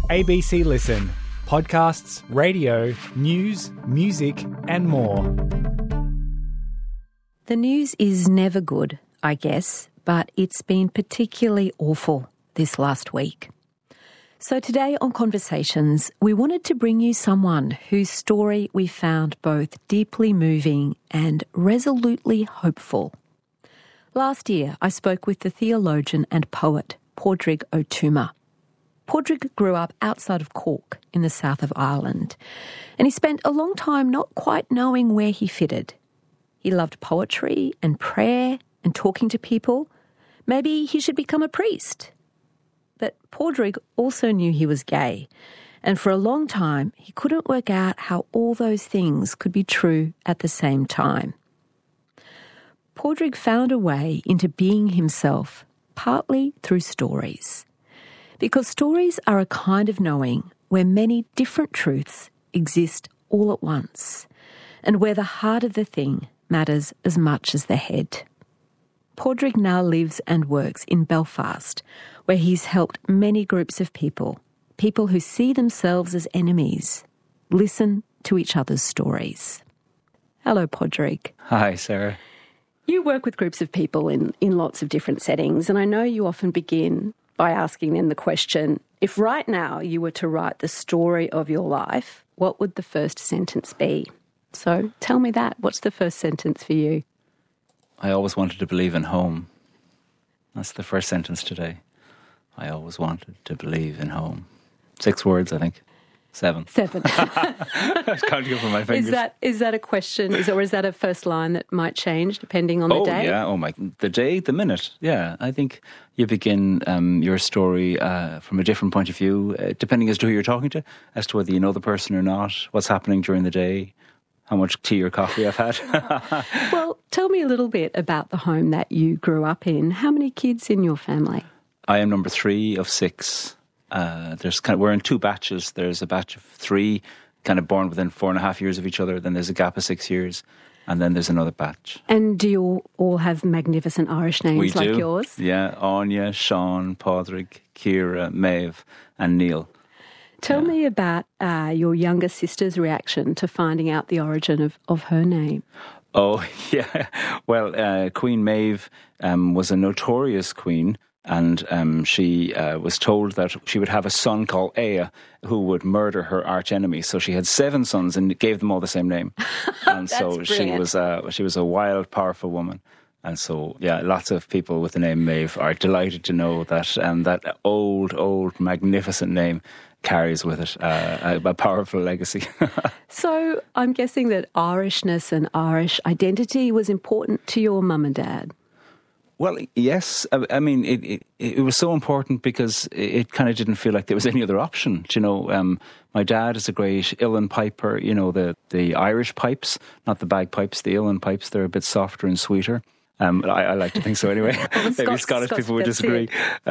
ABC Listen. Podcasts, radio, news, music and more. The news is never good, I guess, but it's been particularly awful this last week. So today on Conversations, we wanted to bring you someone whose story we found both deeply moving and resolutely hopeful. Last year, I spoke with the theologian and poet, Padraig Ó Tuama. Padraig grew up outside of Cork in the south of Ireland, and he spent a long time not quite knowing where he fitted. He loved poetry and prayer and talking to people. Maybe he should become a priest. But Padraig also knew he was gay, and for a long time he couldn't work out how all those things could be true at the same time. Padraig found a way into being himself, partly through stories. Because stories are a kind of knowing where many different truths exist all at once, and where the heart of the thing matters as much as the head. Padraig now lives and works in Belfast, where he's helped many groups of people who see themselves as enemies, listen to each other's stories. Hello, Padraig. Hi, Sarah. You work with groups of people in lots of different settings, and I know you often begin by asking them the question, if right now you were to write the story of your life, what would the first sentence be? So tell me that. What's the first sentence for you? I always wanted to believe in home. That's the first sentence today. I always wanted to believe in home. 6 words, I think. 7. 7. I can't go for my fingers. Is that a question, or is that a first line that might change depending on the day? Oh yeah, the day, the minute. Yeah, I think you begin your story from a different point of view, depending as to who you're talking to, as to whether you know the person or not, what's happening during the day, how much tea or coffee I've had. Well, tell me a little bit about the home that you grew up in. How many kids in your family? I am number 3 of 6. We're in 2 batches. There's a batch of 3 kind of born within 4.5 years of each other. Then there's a gap of 6 years. And then there's another batch. And do you all have magnificent Irish names like yours? Yeah, Anya, Sean, Padraig, Ciara, Maeve and Neil. Tell me about your younger sister's reaction to finding out the origin of her name. Oh, yeah. Well, Queen Maeve was a notorious queen. And she was told that she would have a son called Ea who would murder her arch enemy. So she had 7 sons and gave them all the same name. And so brilliant. she was a wild, powerful woman. And so, yeah, lots of people with the name Maeve are delighted to know that that old, magnificent name carries with it a powerful legacy. So I'm guessing that Irishness and Irish identity was important to your mum and dad. Well, yes. I mean, it was so important because it kind of didn't feel like there was any other option. You know, my dad is a great uilleann piper. You know, the Irish pipes, not the bagpipes, the uilleann pipes. They're a bit softer and sweeter. I like to think so anyway. Maybe Scottish people would disagree.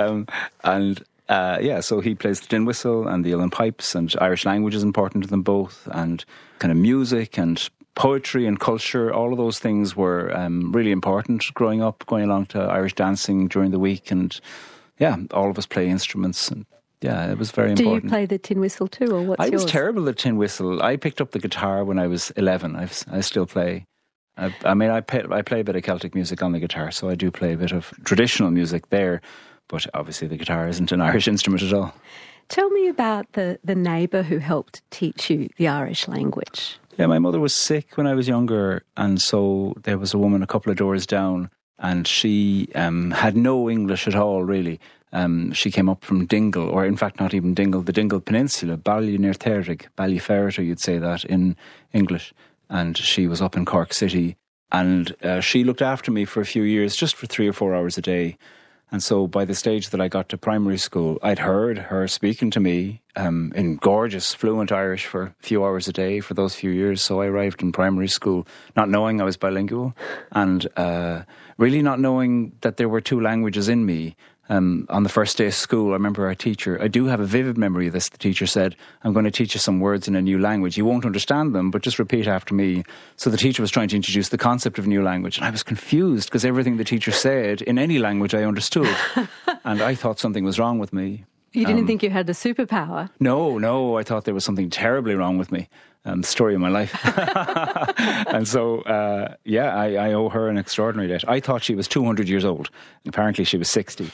So he plays the tin whistle and the uilleann pipes, and Irish language is important to them both, and kind of music and poetry and culture, all of those things were really important growing up, going along to Irish dancing during the week, and yeah, all of us play instruments, and yeah, it was very important. Do you play the tin whistle too, or what's yours? I was terrible at tin whistle. I picked up the guitar when I was 11. I still play. I play a bit of Celtic music on the guitar, so I do play a bit of traditional music there, but obviously the guitar isn't an Irish instrument at all. Tell me about the neighbour who helped teach you the Irish language. Yeah, my mother was sick when I was younger, and so there was a woman a couple of doors down, and she had no English at all, really. She came up from Dingle, or in fact not even Dingle, the Dingle Peninsula, Ballynearterrig, Ballyferriter, you'd say that in English. And she was up in Cork City, and she looked after me for a few years, just for 3 or 4 hours a day. And so by the stage that I got to primary school, I'd heard her speaking to me in gorgeous, fluent Irish for a few hours a day for those few years. So I arrived in primary school not knowing I was bilingual, and really not knowing that there were 2 languages in me. On the first day of school, I remember our teacher, I do have a vivid memory of this, the teacher said, I'm going to teach you some words in a new language. You won't understand them, but just repeat after me. So the teacher was trying to introduce the concept of a new language, and I was confused because everything the teacher said in any language I understood. And I thought something was wrong with me. You didn't think you had a superpower? No, I thought there was something terribly wrong with me. The story of my life. And so, I owe her an extraordinary debt. I thought she was 200 years old. Apparently she was 60.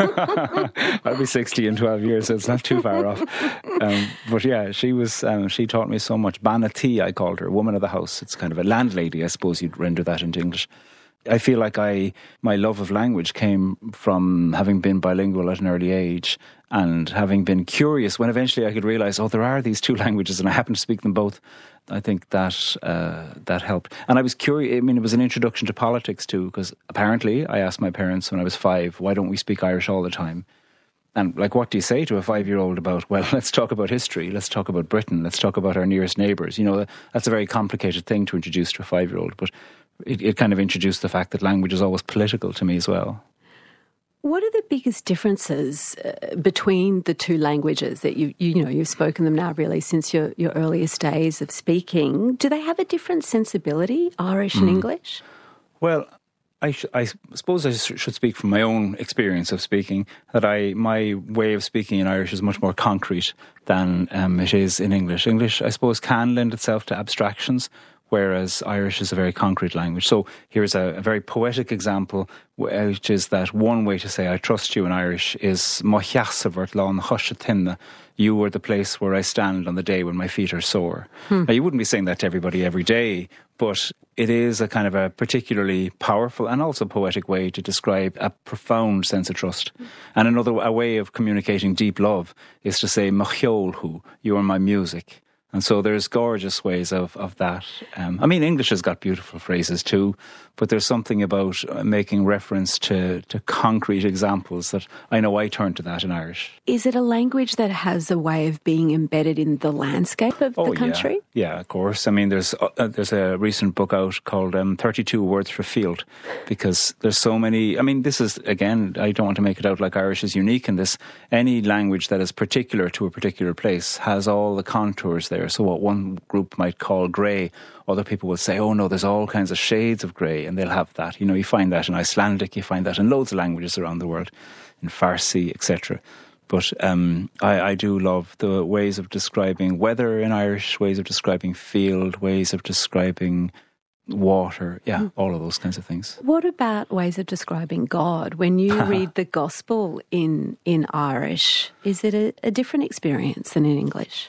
I'll be 60 in 12 years, so it's not too far off. But yeah, she taught me so much. Banati, I called her, woman of the house. It's kind of a landlady, I suppose you'd render that into English. I feel like my love of language came from having been bilingual at an early age and having been curious when eventually I could realise, there are these two languages and I happen to speak them both. I think that helped. And I was curious, it was an introduction to politics too, because apparently I asked my parents when I was 5, why don't we speak Irish all the time? And what do you say to a 5-year-old about, well, let's talk about history, let's talk about Britain, let's talk about our nearest neighbours. That's a very complicated thing to introduce to a 5-year-old, but it kind of introduced the fact that language is always political to me as well. What are the biggest differences between the two languages that you've spoken them now really since your earliest days of speaking? Do they have a different sensibility, Irish and English? Well, I suppose I should speak from my own experience of speaking, that my way of speaking in Irish is much more concrete than it is in English. English, I suppose, can lend itself to abstractions, whereas Irish is a very concrete language. So here's a very poetic example, which is that one way to say I trust you in Irish is Mo cheasavert lán choshatinna. You are the place where I stand on the day when my feet are sore. Now, you wouldn't be saying that to everybody every day, but it is a kind of a particularly powerful and also poetic way to describe a profound sense of trust. And a way of communicating deep love is to say Mo cheolhu, you are my music. And so there's gorgeous ways of that. English has got beautiful phrases too, but there's something about making reference to concrete examples that I know I turn to that in Irish. Is it a language that has a way of being embedded in the landscape of the country? Yeah, of course. There's a recent book out called 32 Words for Field, because there's so many. This is, again, I don't want to make it out like Irish is unique in this. Any language that is particular to a particular place has all the contours there. So what one group might call grey, other people will say, oh no, there's all kinds of shades of grey, and they'll have that. You find that in Icelandic, you find that in loads of languages around the world, in Farsi, etc. But I do love the ways of describing weather in Irish, ways of describing field, ways of describing water, all of those kinds of things. What about ways of describing God? When you read the Gospel in Irish, is it a different experience than in English?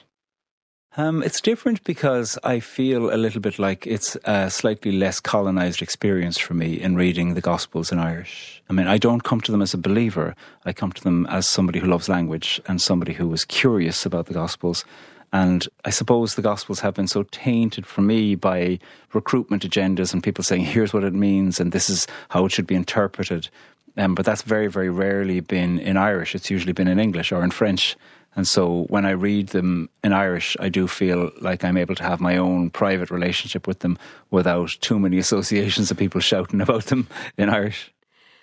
It's different because I feel a little bit like it's a slightly less colonised experience for me in reading the Gospels in Irish. I don't come to them as a believer. I come to them as somebody who loves language and somebody who was curious about the Gospels. And I suppose the Gospels have been so tainted for me by recruitment agendas and people saying, here's what it means and this is how it should be interpreted. But that's very, very rarely been in Irish. It's usually been in English or in French. And so when I read them in Irish, I do feel like I'm able to have my own private relationship with them without too many associations of people shouting about them in Irish.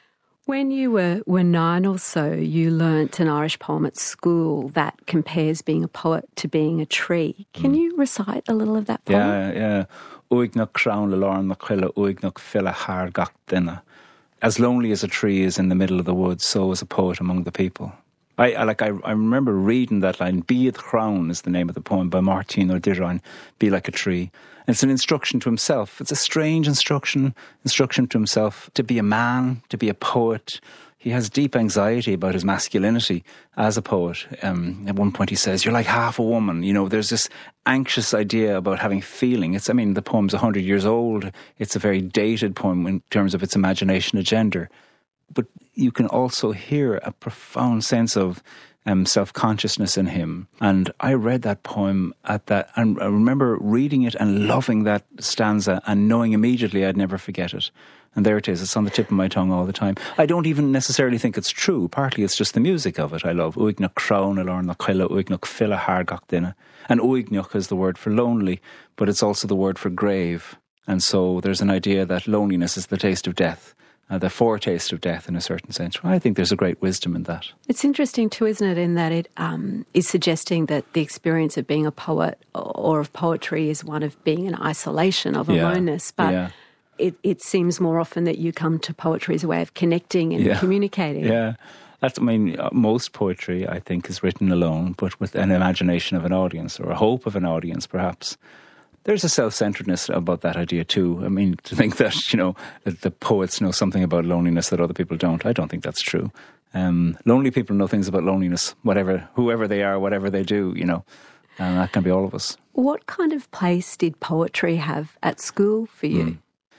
When you were 9 or so, you learnt an Irish poem at school that compares being a poet to being a tree. Can you recite a little of that poem? Yeah. Uig nach crown le lorn nach chwile, uig nach fila har gach dinna. As lonely as a tree is in the middle of the woods, so is a poet among the people. I remember reading that line. Be the crown is the name of the poem by Martin O'Diran. Be like a tree. And it's an instruction to himself. It's a strange instruction to himself to be a man, to be a poet. He has deep anxiety about his masculinity as a poet. At one point he says, you're like half a woman. There's this anxious idea about having feeling. The poem's 100 years old. It's a very dated poem in terms of its imagination and gender. But you can also hear a profound sense of self-consciousness in him. And I read that poem and I remember reading it and loving that stanza and knowing immediately I'd never forget it. And there it is. It's on the tip of my tongue all the time. I don't even necessarily think it's true. Partly it's just the music of it I love. Uig nach crown le lorn nach chwile, uig nach fila har gach dinna. And uignach is the word for lonely, but it's also the word for grave. And so there's an idea that loneliness is the taste of death. The foretaste of death in a certain sense. I think there's a great wisdom in that. It's interesting too, isn't it, in that it is suggesting that the experience of being a poet or of poetry is one of being in isolation, of aloneness. But it seems more often that you come to poetry as a way of connecting and communicating. Yeah. Most poetry, I think, is written alone, but with an imagination of an audience, or a hope of an audience, perhaps. There's a self-centeredness about that idea too. I mean, to think that, that the poets know something about loneliness that other people don't, I don't think that's true. Lonely people know things about loneliness, whoever they are, whatever they do, and that can be all of us. What kind of place did poetry have at school for you?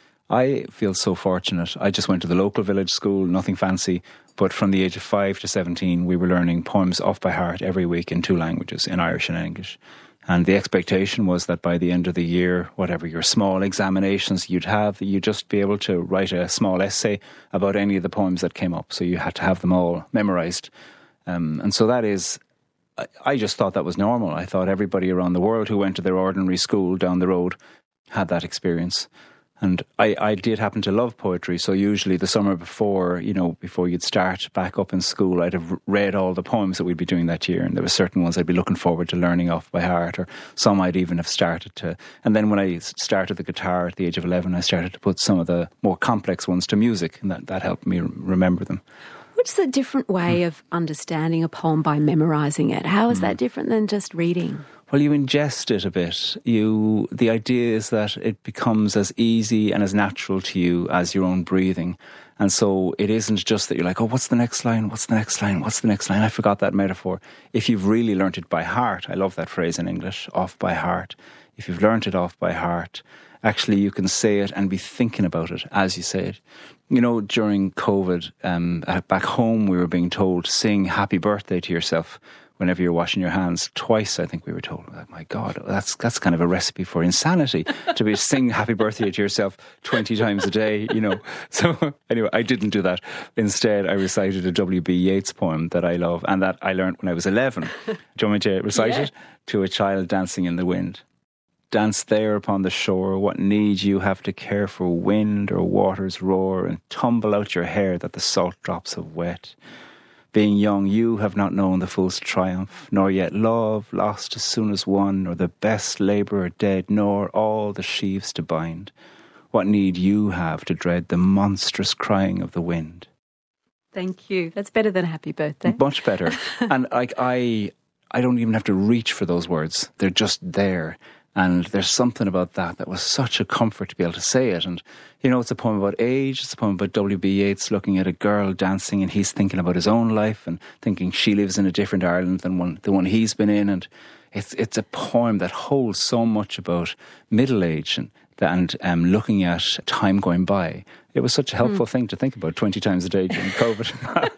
I feel so fortunate. I just went to the local village school, nothing fancy, but from the age of 5 to 17, we were learning poems off by heart every week in 2 languages, in Irish and English. And the expectation was that by the end of the year, whatever your small examinations you'd just be able to write a small essay about any of the poems that came up. So you had to have them all memorised. And so that is, I just thought that was normal. I thought everybody around the world who went to their ordinary school down the road had that experience. And I did happen to love poetry, so usually the summer before, before you'd start back up in school, I'd have read all the poems that we'd be doing that year, and there were certain ones I'd be looking forward to learning off by heart, or some I'd even have started to. And then when I started the guitar at the age of 11, I started to put some of the more complex ones to music, and that helped me remember them. What's the different way of understanding a poem by memorising it? How is that different than just reading? Well, you ingest it a bit. The idea is that it becomes as easy and as natural to you as your own breathing. And so it isn't just that you're like, oh, what's the next line? What's the next line? What's the next line? I forgot that metaphor. If you've really learnt it by heart, I love that phrase in English, off by heart. If you've learnt it off by heart, actually you can say it and be thinking about it as you say it. During COVID, back home we were being told, sing happy birthday to yourself whenever you're washing your hands. Twice, I think we were told. Like, my God, that's kind of a recipe for insanity, to be sing happy birthday to yourself 20 times a day, So anyway, I didn't do that. Instead, I recited a W.B. Yeats poem that I love and that I learned when I was 11. Do you want me to recite it? To a child dancing in the wind. Dance there upon the shore, what need you have to care for wind or water's roar, and tumble out your hair that the salt drops have wet. Being young, you have not known the fool's triumph, nor yet love lost as soon as won, nor the best labourer dead, nor all the sheaves to bind. What need you have to dread the monstrous crying of the wind? Thank you. That's better than happy birthday. Much better. And I don't even have to reach for those words. They're just there. And there's something about that was such a comfort to be able to say it. And, it's a poem about age. It's a poem about W.B. Yeats looking at a girl dancing, and he's thinking about his own life and thinking she lives in a different Ireland than the one he's been in. And it's a poem that holds so much about middle age and looking at time going by. It was such a helpful thing to think about 20 times a day during COVID.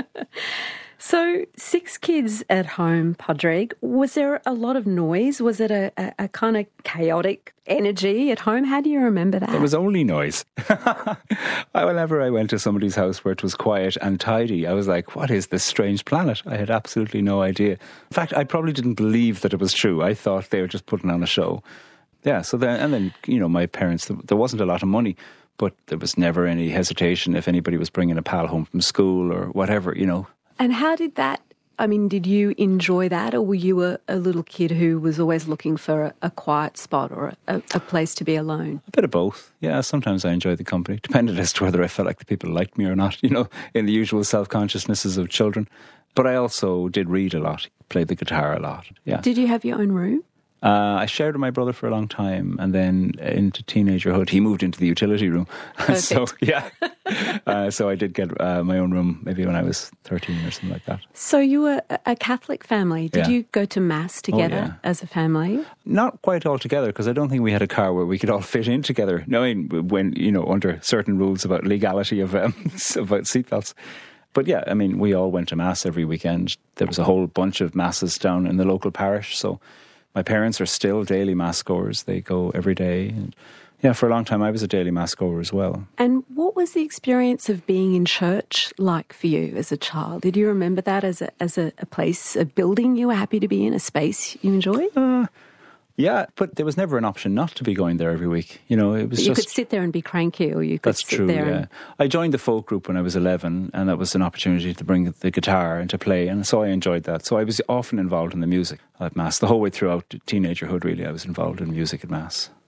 So 6 kids at home, Padraig. Was there a lot of noise? Was it a kind of chaotic energy at home? How do you remember that? There was only noise. Whenever I went to somebody's house where it was quiet and tidy, I was like, what is this strange planet? I had absolutely no idea. In fact, I probably didn't believe that it was true. I thought they were just putting on a show. Yeah, so then, my parents, there wasn't a lot of money, but there was never any hesitation if anybody was bringing a pal home from school or whatever, And how did that, did you enjoy that, or were you a little kid who was always looking for a quiet spot or a place to be alone? A bit of both. Yeah, sometimes I enjoyed the company. Depended as to whether I felt like the people liked me or not, in the usual self-consciousnesses of children. But I also did read a lot, played the guitar a lot, yeah. Did you have your own room? I shared with my brother for a long time, and then into teenagerhood, he moved into the utility room. So, yeah. So I did get my own room maybe when I was 13 or something like that. So you were a Catholic family. Did you go to Mass together as a family? Not quite all together, because I don't think we had a car where we could all fit in together. No, when, under certain rules about legality of about seatbelts. But yeah, we all went to Mass every weekend. There was a whole bunch of Masses down in the local parish, so my parents are still daily Mass goers. They go every day. And yeah, for a long time I was a daily Mass goer as well. And what was the experience of being in church like for you as a child? Did you remember that as a place, a building you were happy to be in, a space you enjoyed? Yeah, but there was never an option not to be going there every week. It was you could sit there and be cranky, or you could sit there. Yeah. I joined the folk group when I was 11, and that was an opportunity to bring the guitar and to play, and so I enjoyed that. So I was often involved in the music at Mass. The whole way throughout teenagerhood, really, I was involved in music at Mass.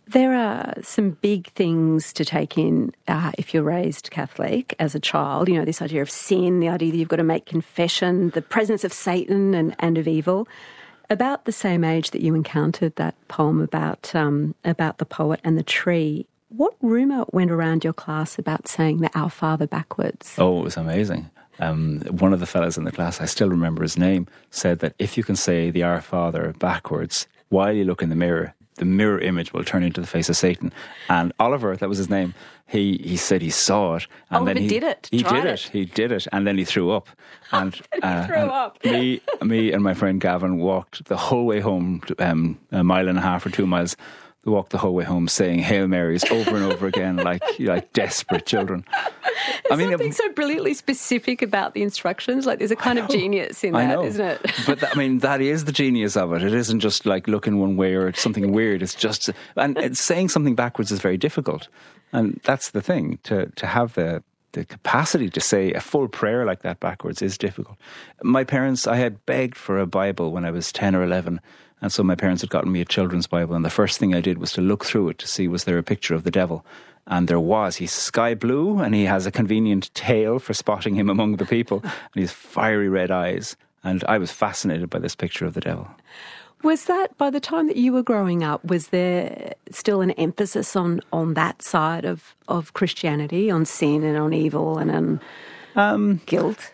There are some big things to take in if you're raised Catholic as a child. You know, this idea of sin, the idea that you've got to make confession, the presence of Satan and of evil. About the same age that you encountered that poem about the poet and the tree, what rumour went around your class about saying the Our Father backwards? Oh, it was amazing. One of the fellows in the class, I still remember his name, said that if you can say the Our Father backwards while you look in the mirror image will turn into the face of Satan. And Oliver, that was his name, he said he saw it. And Oliver then he did it. He did it. And then he threw up. And, me and my friend Gavin walked the whole way home, a mile and a half or 2 miles. We walked the whole way home saying Hail Marys over and over again like desperate children. There's something so brilliantly specific about the instructions. Like there's a kind of genius in that, isn't it? But that is the genius of it. It isn't just like looking one way or something weird. It's just, and saying something backwards is very difficult. And that's the thing, to have the capacity to say a full prayer like that backwards is difficult. My parents, I had begged for a Bible when I was 10 or 11. And so my parents had gotten me a children's Bible, and the first thing I did was to look through it to see was there a picture of the devil. And there was. He's sky blue, and he has a convenient tail for spotting him among the people, and he has fiery red eyes. And I was fascinated by this picture of the devil. Was that, by the time that you were growing up, was there still an emphasis on that side of Christianity, on sin and on evil and on guilt?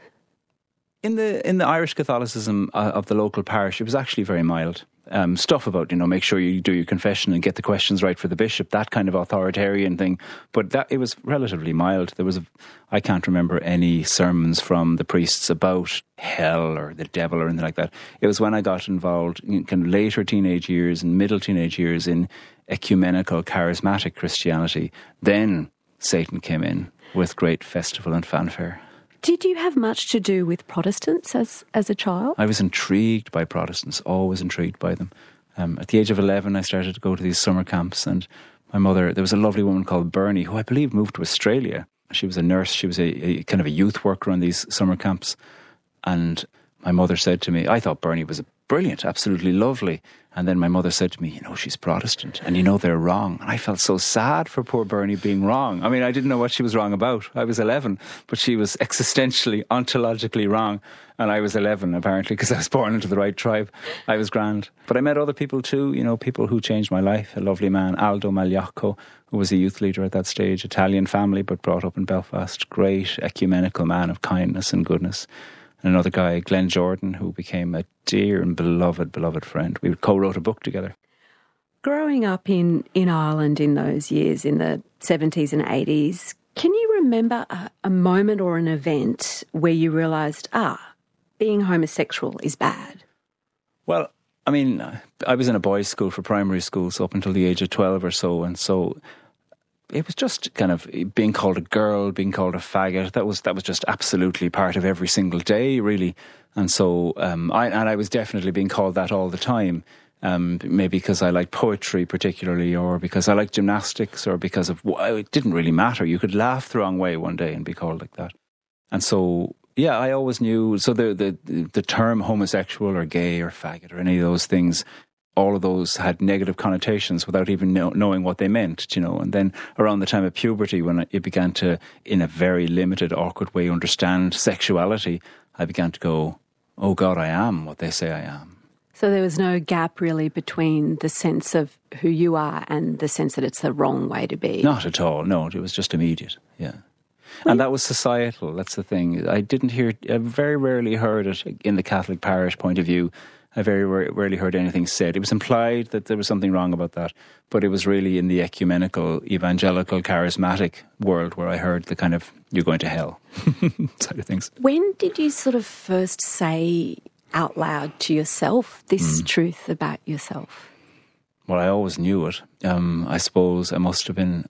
In the Irish Catholicism of the local parish, it was actually very mild. Stuff about, make sure you do your confession and get the questions right for the bishop, that kind of authoritarian thing. But it was relatively mild. I can't remember any sermons from the priests about hell or the devil or anything like that. It was when I got involved in kind of later teenage years and middle teenage years in ecumenical, charismatic Christianity. Then Satan came in with great festival and fanfare. Did you have much to do with Protestants as a child? I was intrigued by Protestants, always intrigued by them. At the age of 11, I started to go to these summer camps, and my mother, there was a lovely woman called Bernie, who I believe moved to Australia. She was a nurse, she was a kind of a youth worker on these summer camps. And my mother said to me, I thought Bernie was brilliant, absolutely lovely. And then my mother said to me, she's Protestant and they're wrong. And I felt so sad for poor Bernie being wrong. I mean, I didn't know what she was wrong about. I was 11, but she was existentially, ontologically wrong. And I was 11, apparently, because I was born into the right tribe. I was grand. But I met other people too, people who changed my life. A lovely man, Aldo Magliacco, who was a youth leader at that stage, Italian family, but brought up in Belfast. Great ecumenical man of kindness and goodness. And another guy, Glenn Jordan, who became a dear and beloved friend. We co-wrote a book together. Growing up in Ireland in those years, in the 70s and 80s, can you remember a moment or an event where you realised, being homosexual is bad? Well, I mean, I was in a boys' school for primary school, so up until the age of 12 or so, and so it was just kind of being called a girl, being called a faggot. That was just absolutely part of every single day, really. And so I was definitely being called that all the time. Maybe because I liked poetry particularly, or because I liked gymnastics, or because of it didn't really matter. You could laugh the wrong way one day and be called like that. And so yeah, I always knew. So the term homosexual or gay or faggot or any of those things, all of those had negative connotations without even knowing what they meant, And then around the time of puberty, when it began to, in a very limited, awkward way, understand sexuality, I began to go, oh God, I am what they say I am. So there was no gap really between the sense of who you are and the sense that it's the wrong way to be? Not at all, no. It was just immediate, yeah. And that was societal, that's the thing. I very rarely heard it in the Catholic parish point of view. I very rarely heard anything said. It was implied that there was something wrong about that, but it was really in the ecumenical, evangelical, charismatic world where I heard the kind of, you're going to hell side of things. When did you sort of first say out loud to yourself this truth about yourself? Well, I always knew it. I suppose I must have been,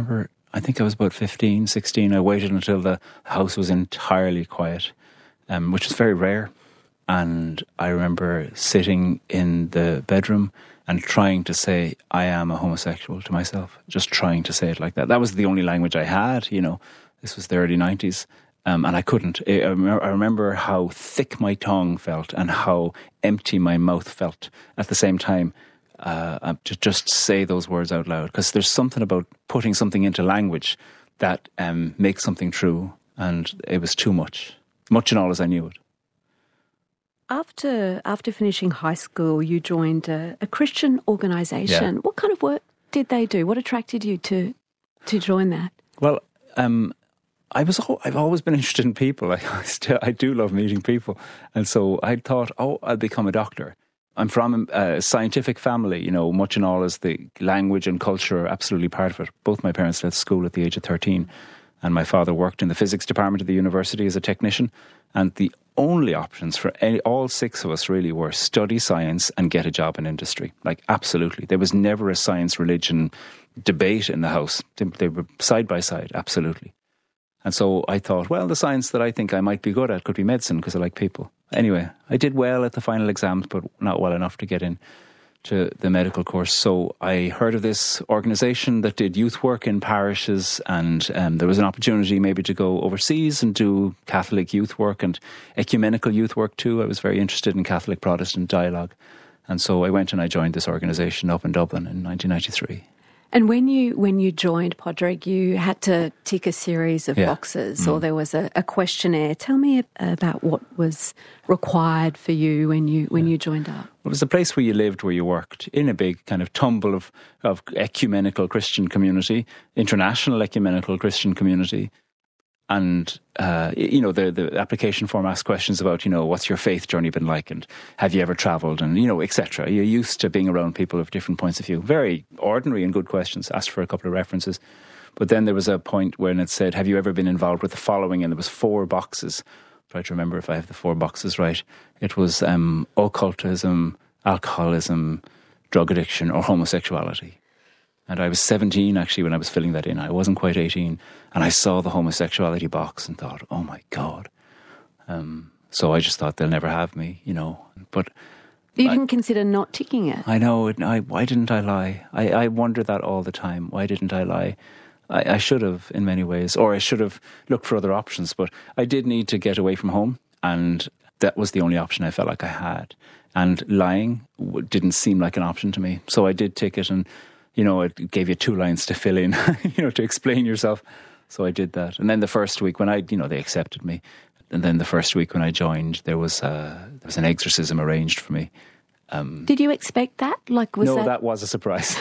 I think I was about 15, 16. I waited until the house was entirely quiet, which is very rare. And I remember sitting in the bedroom and trying to say, I am a homosexual to myself, just trying to say it like that. That was the only language I had, This was the early 90s. And I couldn't. I remember how thick my tongue felt and how empty my mouth felt at the same time. to just say those words out loud, because there's something about putting something into language that makes something true, and it was too much and all as I knew it. After finishing high school, you joined a Christian organisation. Yeah. What kind of work did they do? What attracted you to join that? Well, I've always been interested in people. I do love meeting people. And so I thought, I'll become a doctor. I'm from a scientific family, you know, much and all as the language and culture are absolutely part of it. Both my parents left school at the age of 13, and my father worked in the physics department of the university as a technician. And the only options for all six of us really were study science and get a job in industry. Like, absolutely. There was never a science-religion debate in the house. They were side by side, absolutely. And so I thought, well, the science that I think I might be good at could be medicine, because I like people. Anyway, I did well at the final exams, but not well enough to get in to the medical course. So I heard of this organisation that did youth work in parishes, and there was an opportunity maybe to go overseas and do Catholic youth work and ecumenical youth work too. I was very interested in Catholic Protestant dialogue. And so I went and I joined this organisation up in Dublin in 1993. And when you joined Pádraig, you had to tick a series of boxes, or there was a questionnaire. Tell me about what was required for you when you joined up. It was a place where you lived, where you worked, in a big kind of tumble of ecumenical Christian community, international ecumenical Christian community. And, the application form asks questions about, what's your faith journey been like, and have you ever travelled, and, etc. You're used to being around people of different points of view. Very ordinary and good questions, asked for a couple of references. But then there was a point when it said, have you ever been involved with the following? And there was 4 boxes. Try to remember if I have the 4 boxes right. It was occultism, alcoholism, drug addiction, or homosexuality. And I was 17, actually, when I was filling that in. I wasn't quite 18. And I saw the homosexuality box and thought, oh, my God. So I just thought, they'll never have me, But you didn't consider not ticking it? I know. Why didn't I lie? I wonder that all the time. Why didn't I lie? I should have, in many ways. Or I should have looked for other options. But I did need to get away from home. And that was the only option I felt like I had. And lying didn't seem like an option to me. So I did tick it, and it gave you 2 lines to fill in, to explain yourself. So I did that. And then the first week when they accepted me. And then the first week when I joined, there was an exorcism arranged for me. Did you expect that? That was a surprise.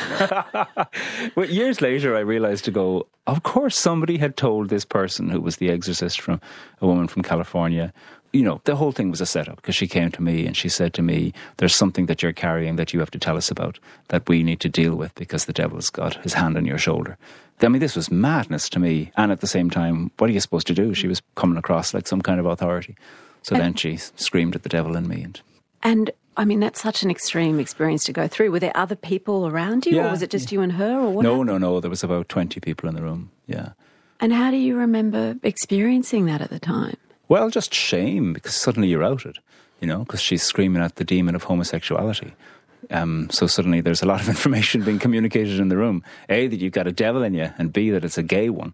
Well, years later, I realised of course somebody had told this person who was the exorcist, from a woman from California. The whole thing was a setup, because she came to me and she said to me, there's something that you're carrying that you have to tell us about, that we need to deal with, because the devil's got his hand on your shoulder. I mean, this was madness to me. And at the same time, what are you supposed to do? She was coming across like some kind of authority. So then she screamed at the devil in me. And I mean, that's such an extreme experience to go through. Were there other people around you, or was it just you and her? Or what? No. There was about 20 people in the room, yeah. And how do you remember experiencing that at the time? Well, just shame, because suddenly you're outed, because she's screaming at the demon of homosexuality. So suddenly there's a lot of information being communicated in the room. A, that you've got a devil in you, and B, that it's a gay one.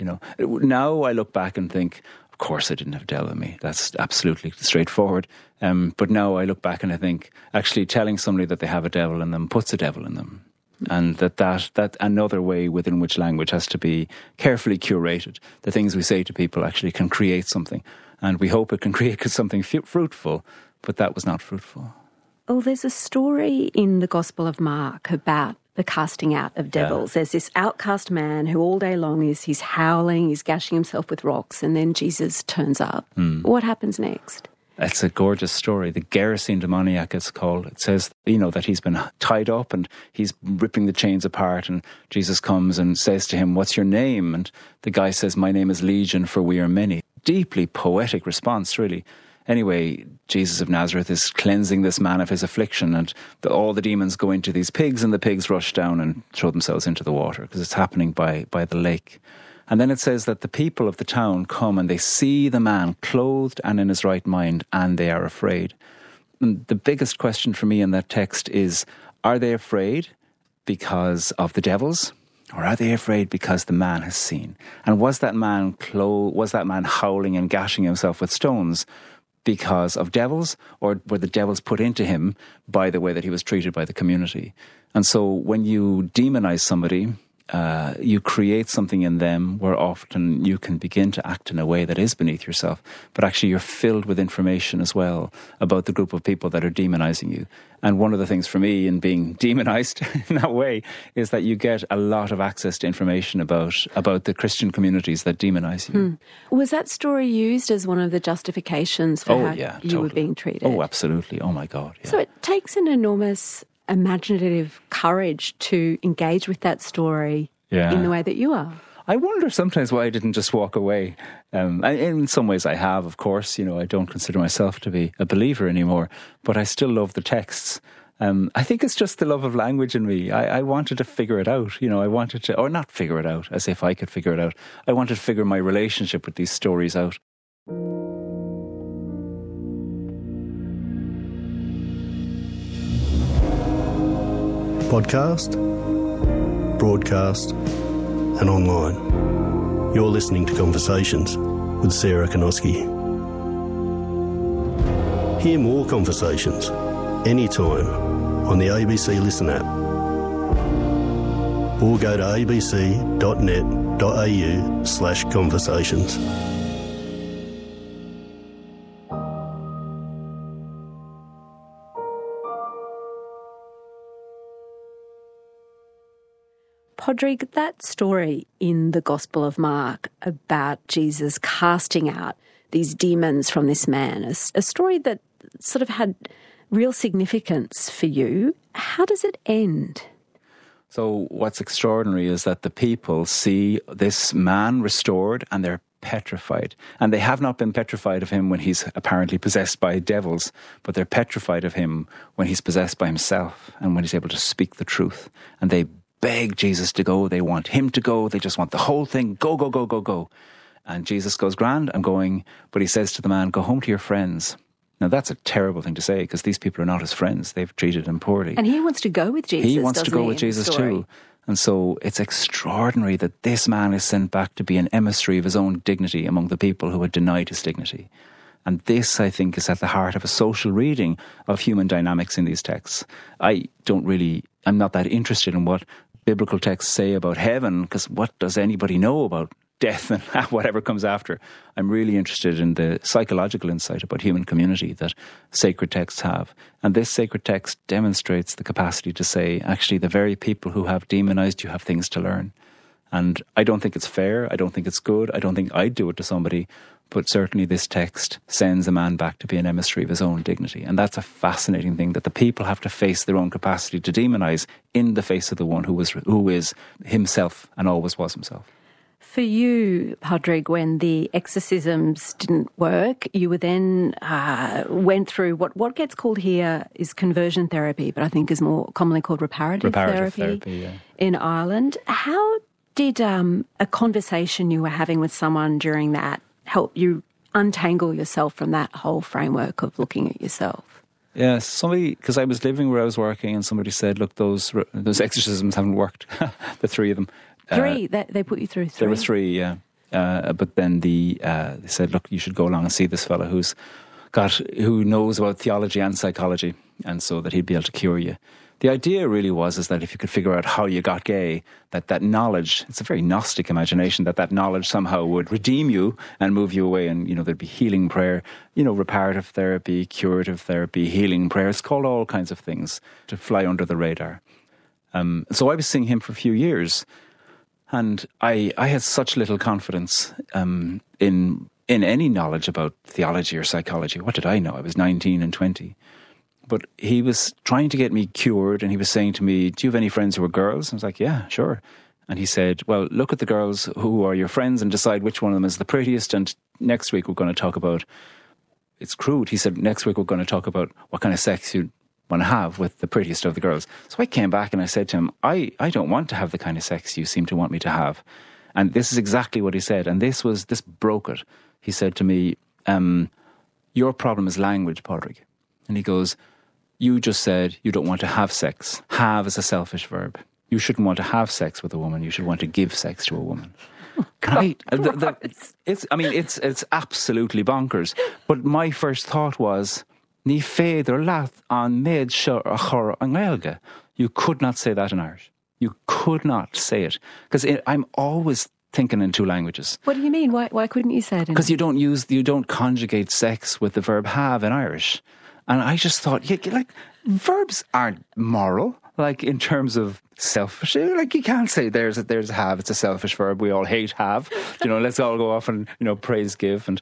Now I look back and think, of course I didn't have a devil in me. That's absolutely straightforward. But now I look back and I think, actually telling somebody that they have a devil in them puts a devil in them. And that another way within which language has to be carefully curated. The things we say to people actually can create something. And we hope it can create something fruitful, but that was not fruitful. Oh, there's a story in the Gospel of Mark about the casting out of devils. There's this outcast man who all day long he's howling, he's gashing himself with rocks, and then Jesus turns up. What happens next? It's a gorgeous story. The Gerasene demoniac, it's called. It says, that he's been tied up and he's ripping the chains apart, and Jesus comes and says to him, what's your name? And the guy says, my name is Legion, for we are many. Deeply poetic response, really. Anyway, Jesus of Nazareth is cleansing this man of his affliction, and all the demons go into these pigs, and the pigs rush down and throw themselves into the water, because it's happening by the lake. And then it says that the people of the town come and they see the man clothed and in his right mind, and they are afraid. And the biggest question for me in that text is, are they afraid because of the devils, or are they afraid because the man has seen? And was that man howling and gashing himself with stones because of devils, or were the devils put into him by the way that he was treated by the community? And so when you demonize somebody, you create something in them where often you can begin to act in a way that is beneath yourself, but actually you're filled with information as well about the group of people that are demonizing you. And one of the things for me in being demonized in that way is that you get a lot of access to information about the Christian communities that demonize you. Was that story used as one of the justifications for how you totally. were being treated? Oh, absolutely. Oh, my God. Yeah. So it takes an enormous imaginative courage to engage with that story in the way that you are. I wonder sometimes why I didn't just walk away. In some ways I have, of course. You know, I don't consider myself to be a believer anymore, but I still love the texts. I think it's just the love of language in me. I wanted to figure it out. You know, I wanted to, or not figure it out, as if I could figure it out. I wanted to figure my relationship with these stories out. Podcast, broadcast, and online. You're listening to Conversations with Sarah Kanoski. Hear more conversations anytime on the ABC Listen app, or go to abc.net.au/conversations. Padraig, that story in the Gospel of Mark about Jesus casting out these demons from this man, a story that sort of had real significance for you. How does it end? So what's extraordinary is that the people see this man restored and they're petrified. And they have not been petrified of him when he's apparently possessed by devils, but they're petrified of him when he's possessed by himself and when he's able to speak the truth. And they beg Jesus to go. They want him to go. They just want the whole thing. Go, go, go, go, go. And Jesus goes, grand, I'm going. But he says to the man, go home to your friends. Now, that's a terrible thing to say because these people are not his friends. They've treated him poorly. And he wants to go with Jesus, He wants to go with Jesus too. And so it's extraordinary that this man is sent back to be an emissary of his own dignity among the people who had denied his dignity. And this, I think, is at the heart of a social reading of human dynamics in these texts. I'm not that interested in what biblical texts say about heaven, because what does anybody know about death and whatever comes after? I'm really interested in the psychological insight about human community that sacred texts have. And this sacred text demonstrates the capacity to say, actually, the very people who have demonized you have things to learn. And I don't think it's fair. I don't think it's good. I don't think I'd do it to somebody. But certainly this text sends a man back to be an emissary of his own dignity. And that's a fascinating thing, that the people have to face their own capacity to demonize in the face of the one who is himself and always was himself. For you, Padraig, when the exorcisms didn't work, you were then went through what gets called here is conversion therapy, but I think is more commonly called reparative therapy in Ireland. How did a conversation you were having with someone during that help you untangle yourself from that whole framework of looking at yourself? Yeah, somebody, because I was living where I was working, and somebody said, look, those exorcisms haven't worked, the three of them. Three? They put you through three? There were three, yeah. But then they said, look, you should go along and see this fella who knows about theology and psychology, and so that he'd be able to cure you. The idea really is that if you could figure out how you got gay, that knowledge, it's a very Gnostic imagination, that knowledge somehow would redeem you and move you away. And, there'd be healing prayer, reparative therapy, curative therapy, healing prayer. It's called all kinds of things to fly under the radar. So I was seeing him for a few years, and I had such little confidence in any knowledge about theology or psychology. What did I know? I was 19 and 20. But he was trying to get me cured, and he was saying to me, do you have any friends who are girls? I was like, yeah, sure. And he said, well, look at the girls who are your friends and decide which one of them is the prettiest. And next week we're going to talk about, it's crude, he said, next week we're going to talk about what kind of sex you want to have with the prettiest of the girls. So I came back and I said to him, I don't want to have the kind of sex you seem to want me to have. And this is exactly what he said. And this broke it. He said to me, your problem is language, Padraig. And he goes, you just said you don't want to have sex. Have is a selfish verb. You shouldn't want to have sex with a woman. You should want to give sex to a woman. It's absolutely bonkers. But my first thought was, Ní féidir leat an méid seo a chur an Gaeilge. You could not say that in Irish. You could not say it. Because I'm always thinking in two languages. What do you mean? Why couldn't you say it in Because you don't conjugate sex with the verb have in Irish. And I just thought, verbs aren't moral, like in terms of selfish. Like you can't say there's a have, it's a selfish verb. We all hate have. Let's all go off and, praise give and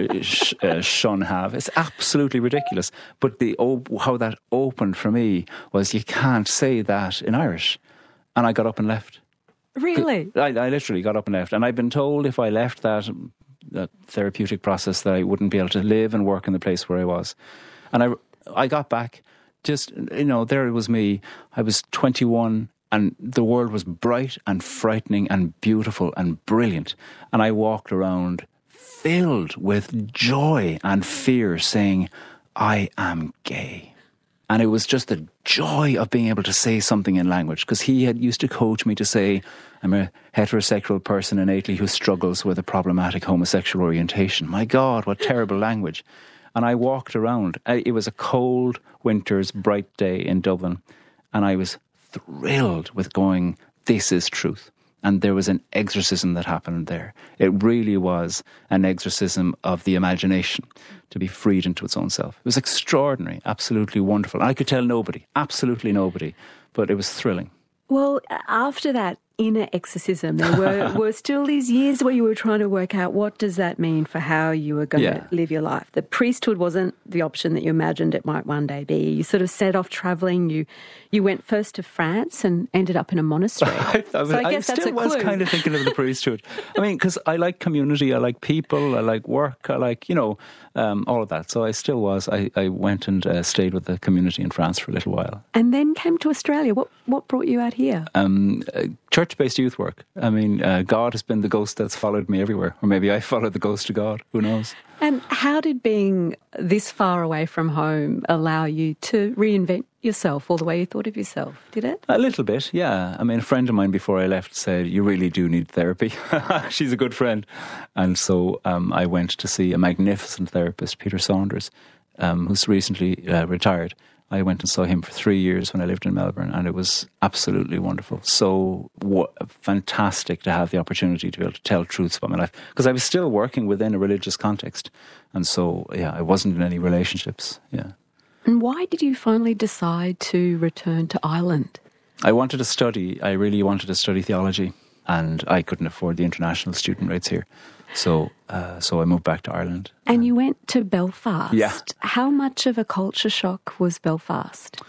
shun have. It's absolutely ridiculous. But how that opened for me was you can't say that in Irish. And I got up and left. Really? I literally got up and left. And I've been told if I left that therapeutic process that I wouldn't be able to live and work in the place where I was. And I got back, just, there it was me. I was 21 and the world was bright and frightening and beautiful and brilliant. And I walked around filled with joy and fear saying, I am gay. And it was just the joy of being able to say something in language, because he had used to coach me to say, I'm a heterosexual person innately who struggles with a problematic homosexual orientation. My God, what terrible language. And I walked around. It was a cold winter's bright day in Dublin. And I was thrilled with going, this is truth. And there was an exorcism that happened there. It really was an exorcism of the imagination to be freed into its own self. It was extraordinary, absolutely wonderful. And I could tell nobody, absolutely nobody, but it was thrilling. Well, after that inner exorcism, there were still these years where you were trying to work out what does that mean for how you were going to live your life. The priesthood wasn't the option that you imagined it might one day be. You sort of set off travelling. You went first to France and ended up in a monastery. I guess that's a clue. I still was kind of thinking of the priesthood. Because I like community, I like people, I like work, I like, all of that. So I still was. I went and stayed with the community in France for a little while. And then came to Australia. What brought you out here? Church-based youth work. God has been the ghost that's followed me everywhere. Or maybe I followed the ghost of God. Who knows? And how did being this far away from home allow you to reinvent yourself all the way you thought of yourself? Did it? A little bit, yeah. A friend of mine before I left said, you really do need therapy. She's a good friend. And so I went to see a magnificent therapist, Peter Saunders, who's recently retired. I went and saw him for 3 years when I lived in Melbourne, and it was absolutely wonderful. So fantastic to have the opportunity to be able to tell truths about my life, because I was still working within a religious context. And so, I wasn't in any relationships, And why did you finally decide to return to Ireland? I really wanted to study theology, and I couldn't afford the international student rates here. So I moved back to Ireland. And you went to Belfast. Yeah. How much of a culture shock was Belfast?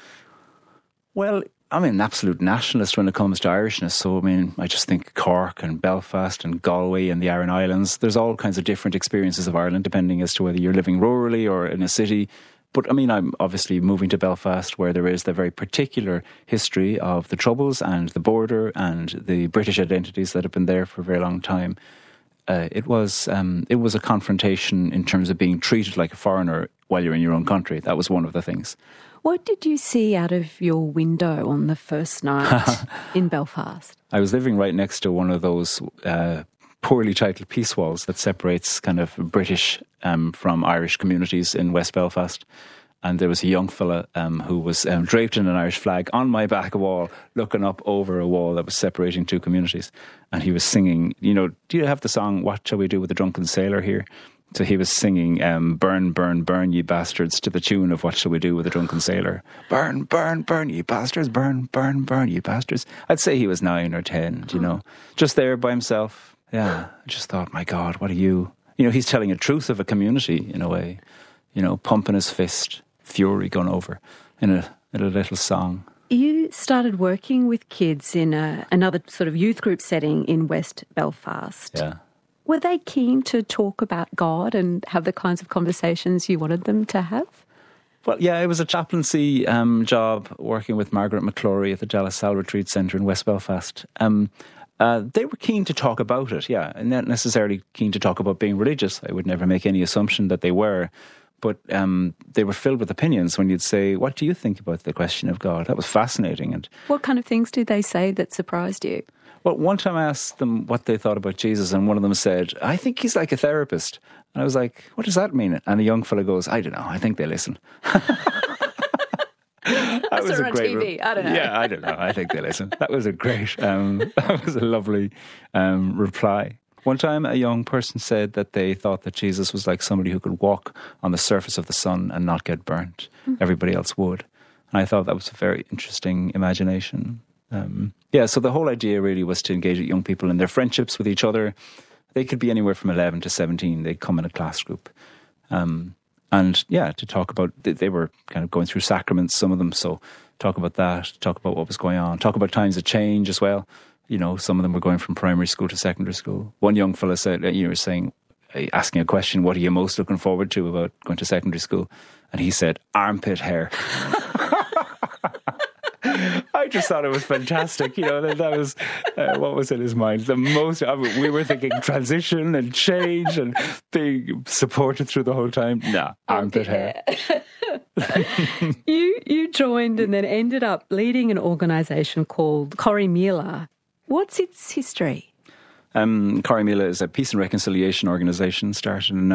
Well, I'm an absolute nationalist when it comes to Irishness. So, I just think Cork and Belfast and Galway and the Aran Islands. There's all kinds of different experiences of Ireland, depending as to whether you're living rurally or in a city. But, I'm obviously moving to Belfast, where there is the very particular history of the Troubles and the border and the British identities that have been there for a very long time. It was a confrontation in terms of being treated like a foreigner while you're in your own country. That was one of the things. What did you see out of your window on the first night in Belfast? I was living right next to one of those poorly titled peace walls that separates kind of British from Irish communities in West Belfast. And there was a young fella who was draped in an Irish flag on my back wall, looking up over a wall that was separating two communities. And he was singing, do you have the song, What Shall We Do with the Drunken Sailor here? So he was singing, burn, burn, burn, ye bastards, to the tune of What Shall We Do with the Drunken Sailor? Burn, burn, burn, ye bastards, burn, burn, burn, ye bastards. I'd say he was 9 or 10, just there by himself. Yeah, I just thought, my God, what are you? He's telling a truth of a community in a way, pumping his fist. Fury gone over in a little song. You started working with kids in another sort of youth group setting in West Belfast. Yeah. Were they keen to talk about God and have the kinds of conversations you wanted them to have? Well, yeah, it was a chaplaincy job working with Margaret McClory at the De La Salle Retreat Centre in West Belfast. They were keen to talk about it, and not necessarily keen to talk about being religious. I would never make any assumption that they were. But they were filled with opinions when you'd say, what do you think about the question of God? That was fascinating. And what kind of things did they say that surprised you? well, one time I asked them what they thought about Jesus, and one of them said, I think he's like a therapist. And I was like, what does that mean? And a young fella goes, I don't know, I think they listen. I saw it on TV. I don't know. Yeah, I don't know. I think they listen. That was a great, that was a lovely reply. One time a young person said that they thought that Jesus was like somebody who could walk on the surface of the sun and not get burnt. Everybody else would. And I thought that was a very interesting imagination. So the whole idea really was to engage with young people in their friendships with each other. They could be anywhere from 11 to 17. They'd come in a class group. To talk about, they were kind of going through sacraments, some of them, so talk about that, talk about what was going on, talk about times of change as well. You know, some of them were going from primary school to secondary school. One young fella said, asking a question, what are you most looking forward to about going to secondary school? And he said, armpit hair. I just thought it was fantastic. You know, that was what was in his mind. We were thinking transition and change and being supported through the whole time. Nah, armpit hair. You joined and then ended up leading an organisation called Corrymeela. What's its history? Corrymeela is a peace and reconciliation organisation started in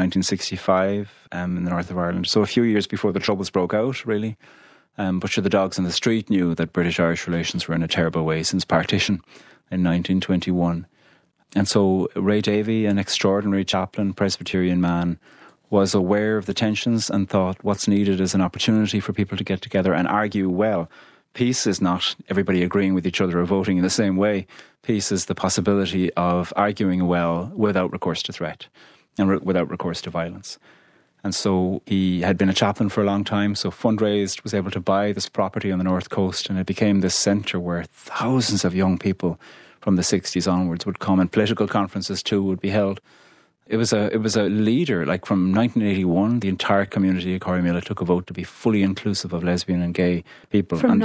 1965 in the north of Ireland. So a few years before the Troubles broke out, really. But sure, the dogs on the street knew that British-Irish relations were in a terrible way since partition in 1921. And so Ray Davey, an extraordinary chaplain, Presbyterian man, was aware of the tensions and thought what's needed is an opportunity for people to get together and argue well. Peace is not everybody agreeing with each other or voting in the same way. Peace is the possibility of arguing well without recourse to threat and without recourse to violence. And so he had been a chaplain for a long time, so fundraised, was able to buy this property on the North Coast, and it became this centre where thousands of young people from the 60s onwards would come, and political conferences too would be held. It was a leader, like from 1981, the entire community of Corrymeela took a vote to be fully inclusive of lesbian and gay people. From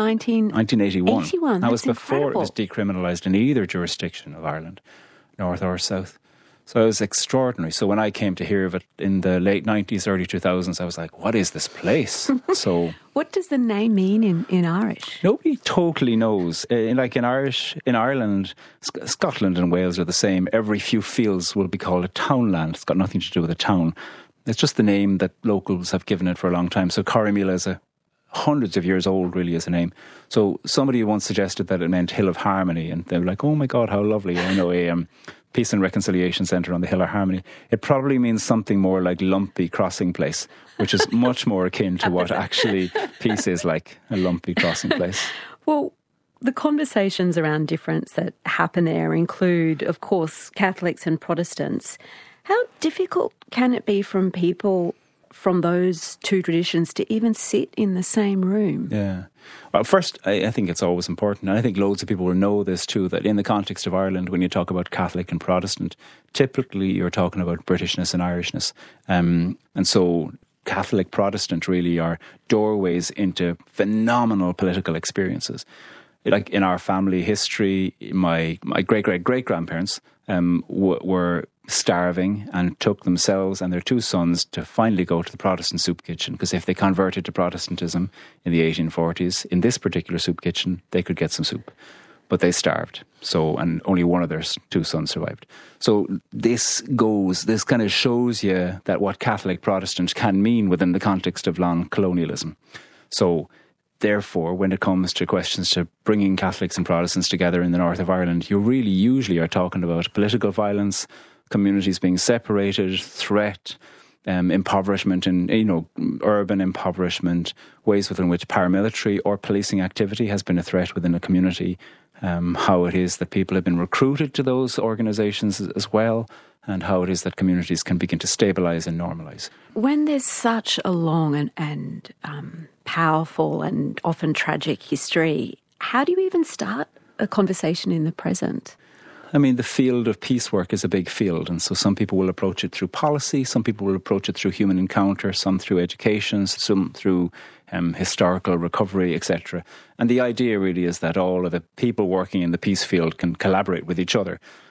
1981? 81. That was before incredible. It was decriminalised in either jurisdiction of Ireland, north or south. So it was extraordinary. So when I came to hear of it in the late 90s, early 2000s, I was like, what is this place? So what does the name mean in Irish? Nobody totally knows. In Ireland, Scotland and Wales are the same. Every few fields will be called a townland. It's got nothing to do with a town. It's just the name that locals have given it for a long time. So Corrymeela is hundreds of years old, really, as a name. So somebody once suggested that it meant Hill of Harmony, and they were like, oh my God, how lovely. I know a Peace and Reconciliation Centre on the Hill of Harmony. It probably means something more like Lumpy Crossing Place, which is much more akin to what actually peace is like, a lumpy crossing place. Well, the conversations around difference that happen there include, of course, Catholics and Protestants. How difficult can it be from people from those two traditions to even sit in the same room? Yeah. Well, first, I think it's always important, and I think loads of people will know this too, that in the context of Ireland, when you talk about Catholic and Protestant, typically you're talking about Britishness and Irishness. And so Catholic, Protestant really are doorways into phenomenal political experiences. Like in our family history, my great-great-great-grandparents were starving and took themselves and their two sons to finally go to the Protestant soup kitchen, because if they converted to Protestantism in the 1840s, in this particular soup kitchen, they could get some soup. But they starved. So, and only one of their two sons survived. So this kind of shows you that what Catholic Protestant can mean within the context of long colonialism. So therefore, when it comes to questions to bringing Catholics and Protestants together in the north of Ireland, you really usually are talking about political violence, communities being separated, threat, impoverishment, and urban impoverishment, ways within which paramilitary or policing activity has been a threat within a community, how it is that people have been recruited to those organisations as well, and how it is that communities can begin to stabilise and normalise. When there's such a long and powerful and often tragic history, how do you even start a conversation in the present? I mean, the field of peace work is a big field, and so some people will approach it through policy, some people will approach it through human encounter, some through education, some through historical recovery, etc. And the idea really is that all of the people working in the peace field can collaborate with each other.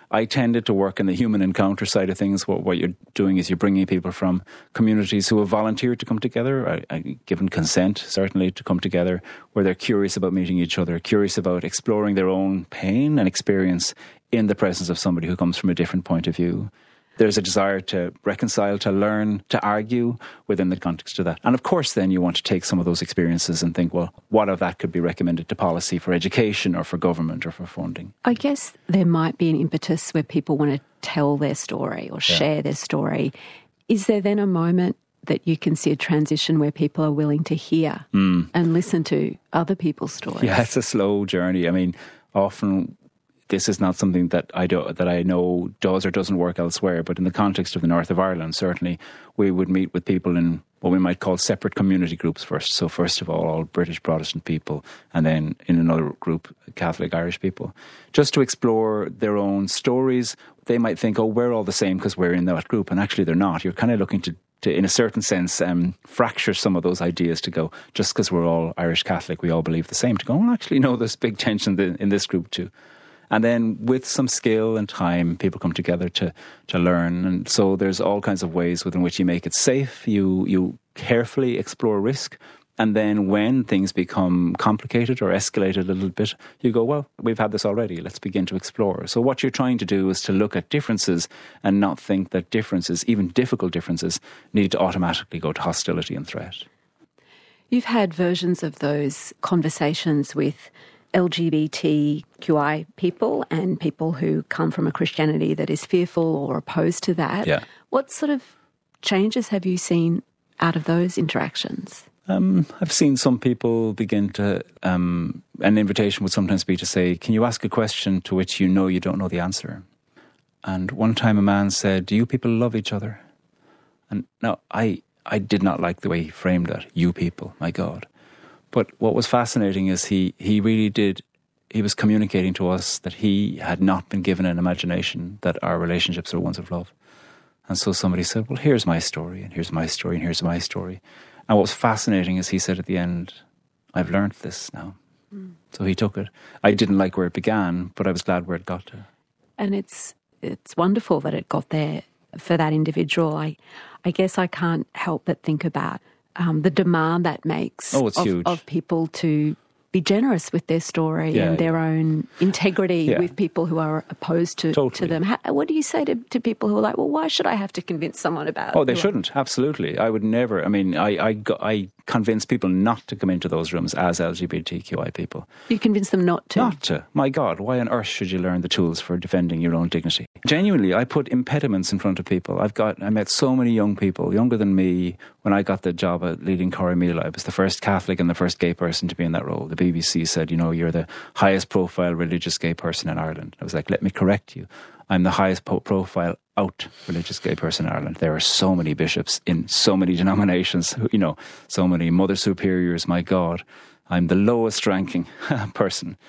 I tended to work in the human encounter side of things. What you're doing is you're bringing people from communities who have volunteered to come together, given consent, certainly, to come together, where they're curious about meeting each other, curious about exploring their own pain and experience in the presence of somebody who comes from a different point of view. There's a desire to reconcile, to learn, to argue within the context of that. And of course, then you want to take some of those experiences and think, well, what of that could be recommended to policy for education or for government or for funding? I guess there might be an impetus where people want to tell their story or share their story. Is there then a moment that you can see a transition where people are willing to hear and listen to other people's stories? Yeah, it's a slow journey. I mean, often this is not something that I know does or doesn't work elsewhere, but in the context of the north of Ireland, certainly we would meet with people in what we might call separate community groups first. So first of all British Protestant people, and then in another group, Catholic Irish people, just to explore their own stories. They might think, oh, we're all the same because we're in that group, and actually they're not. You're kind of looking to in a certain sense, fracture some of those ideas to go, just because we're all Irish Catholic, we all believe the same, to go, well, actually, no, there's big tension in this group too. And then with some skill and time, people come together to learn. And so there's all kinds of ways within which you make it safe. You carefully explore risk. And then when things become complicated or escalated a little bit, you go, well, we've had this already. Let's begin to explore. So what you're trying to do is to look at differences and not think that differences, even difficult differences, need to automatically go to hostility and threat. You've had versions of those conversations with LGBTQI people and people who come from a Christianity that is fearful or opposed to that. Yeah. What sort of changes have you seen out of those interactions? I've seen some people begin to, an invitation would sometimes be to say, can you ask a question to which you know you don't know the answer? And one time a man said, do you people love each other? And now I did not like the way he framed that, you people, my God. But what was fascinating is he really did, he was communicating to us that he had not been given an imagination that our relationships are ones of love. And so somebody said, well, here's my story, and here's my story, and here's my story. And what was fascinating is he said at the end, I've learned this now. So he took it. I didn't like where it began, but I was glad where it got to. And it's wonderful that it got there for that individual. I guess I can't help but think about the demand that makes of people to be generous with their story and their own integrity with people who are opposed to them. What do you say to people who are like, well, why should I have to convince someone about it? Oh, they shouldn't. Absolutely. I would never. I mean, I convince people not to come into those rooms as LGBTQI people. You convince them not to? Not to. My God, why on earth should you learn the tools for defending your own dignity? Genuinely, I put impediments in front of people. I met so many young people, younger than me, when I got the job at leading Corrymeela. I was the first Catholic and the first gay person to be in that role. The BBC said, you're the highest profile religious gay person in Ireland. I was like, let me correct you. I'm the highest profile out religious gay person in Ireland. There are so many bishops in so many denominations, so many mother superiors, my God. I'm the lowest ranking person.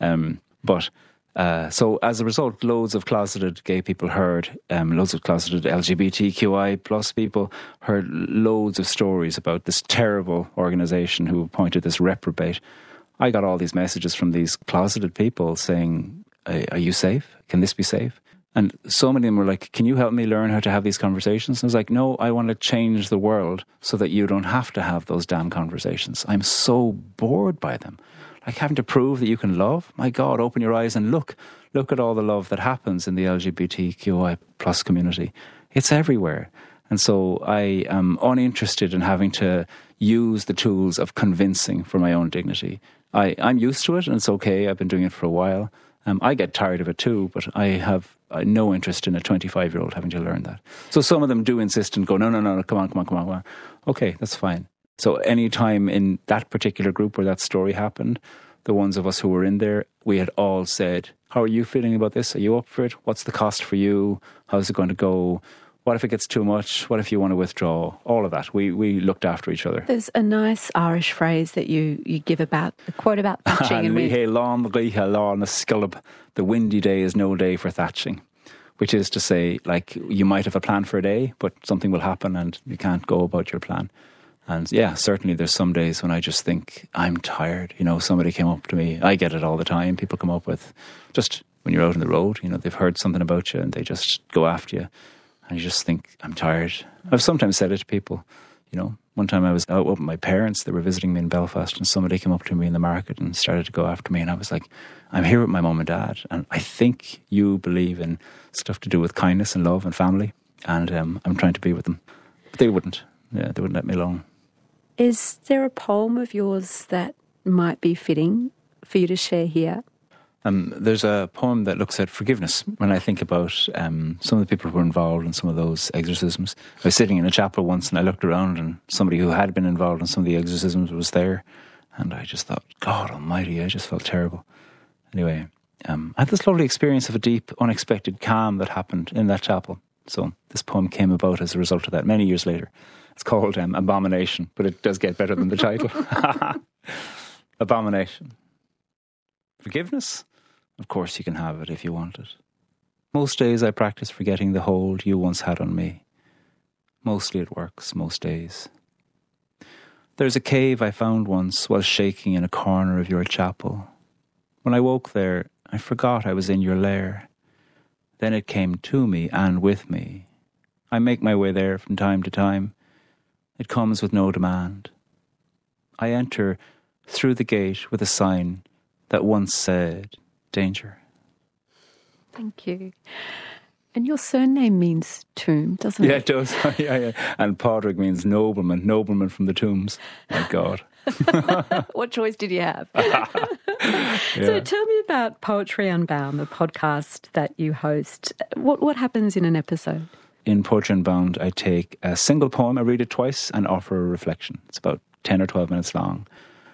So as a result, loads of closeted gay people heard, loads of closeted LGBTQI plus people heard loads of stories about this terrible organisation who appointed this reprobate. I got all these messages from these closeted people saying, are you safe? Can this be safe? And so many of them were like, can you help me learn how to have these conversations? And I was like, no, I want to change the world so that you don't have to have those damn conversations. I'm so bored by them. Like having to prove that you can love. My God, open your eyes and look at all the love that happens in the LGBTQI plus community. It's everywhere. And so I am uninterested in having to use the tools of convincing for my own dignity. I'm used to it and it's okay. I've been doing it for a while. I get tired of it too, but I have no interest in a 25-year-old having to learn that. So some of them do insist and go, no, come on. Okay, that's fine. So any time in that particular group where that story happened, the ones of us who were in there, we had all said, how are you feeling about this? Are you up for it? What's the cost for you? How's it going to go? What if it gets too much? What if you want to withdraw? All of that. We looked after each other. There's a nice Irish phrase that you give about, a quote about thatching. The windy day is no day for thatching. Which is to say, like, you might have a plan for a day, but something will happen and you can't go about your plan. And yeah, certainly there's some days when I just think, I'm tired. Somebody came up to me. I get it all the time. People come up with just when you're out on the road. You know, they've heard something about you and they just go after you. And you just think, I'm tired. I've sometimes said it to people. You know, one time I was out with my parents. They were visiting me in Belfast and somebody came up to me in the market and started to go after me. And I was like, I'm here with my mum and dad. And I think you believe in stuff to do with kindness and love and family. And I'm trying to be with them. But they wouldn't. Yeah, they wouldn't let me alone. Is there a poem of yours that might be fitting for you to share here? There's a poem that looks at forgiveness when I think about some of the people who were involved in some of those exorcisms. I was sitting in a chapel once and I looked around and somebody who had been involved in some of the exorcisms was there. And I just thought, God almighty, I just felt terrible. Anyway, I had this lovely experience of a deep, unexpected calm that happened in that chapel. So this poem came about as a result of that many years later. It's called Abomination, but it does get better than the title. Abomination. Forgiveness? Of course you can have it if you want it. Most days I practice forgetting the hold you once had on me. Mostly it works, most days. There's a cave I found once while shaking in a corner of your chapel. When I woke there, I forgot I was in your lair. Then it came to me and with me. I make my way there from time to time. It comes with no demand. I enter through the gate with a sign that once said, danger. Thank you. And your surname means tomb, doesn't it? Yeah, it does. yeah. And Padraig means nobleman from the tombs. My God. What choice did you have? So tell me about Poetry Unbound, the podcast that you host. What happens in an episode? In Poetry Unbound, I take a single poem, I read it twice and offer a reflection. It's about 10 or 12 minutes long.